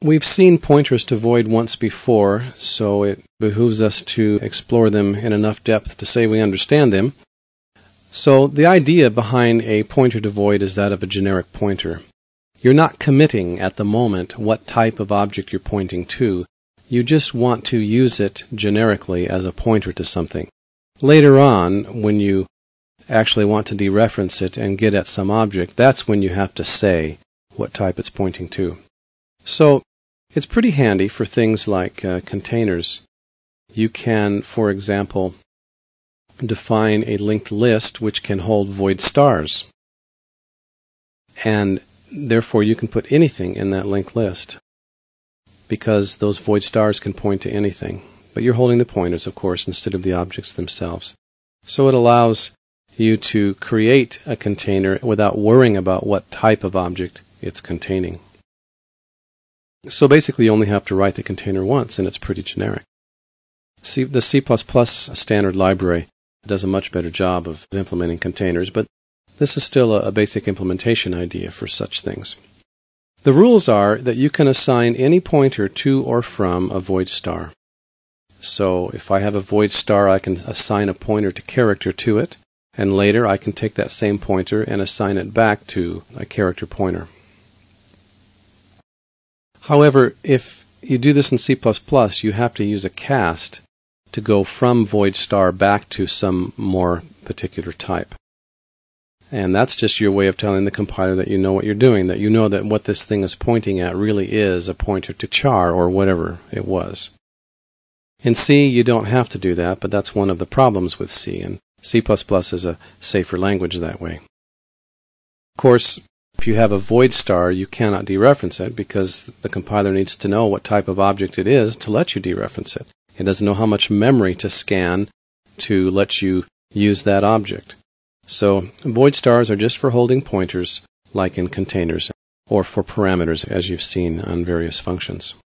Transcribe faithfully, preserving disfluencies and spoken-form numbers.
We've seen pointers to void once before, so it behooves us to explore them in enough depth to say we understand them. So the idea behind a pointer to void is that of a generic pointer. You're not committing at the moment what type of object you're pointing to. You just want to use it generically as a pointer to something. Later on, when you actually want to dereference it and get at some object, that's when you have to say what type it's pointing to. So it's pretty handy for things like uh, containers. You can, for example, define a linked list which can hold void stars. And therefore you can put anything in that linked list because those void stars can point to anything. But you're holding the pointers, of course, instead of the objects themselves. So it allows you to create a container without worrying about what type of object it's containing. So basically you only have to write the container once, and it's pretty generic. C, the C plus plus standard library does a much better job of implementing containers, but this is still a, a basic implementation idea for such things. The rules are that you can assign any pointer to or from a void star. So if I have a void star, I can assign a pointer to character to it, and later I can take that same pointer and assign it back to a character pointer. However, if you do this in C plus plus, you have to use a cast to go from void star back to some more particular type. And that's just your way of telling the compiler that you know what you're doing, that you know that what this thing is pointing at really is a pointer to char or whatever it was. In C, you don't have to do that, but that's one of the problems with C, and C plus plus is a safer language that way. Of course, if you have a void star, you cannot dereference it because the compiler needs to know what type of object it is to let you dereference it. It doesn't know how much memory to scan to let you use that object. So void stars are just for holding pointers, like in containers, or for parameters, as you've seen on various functions.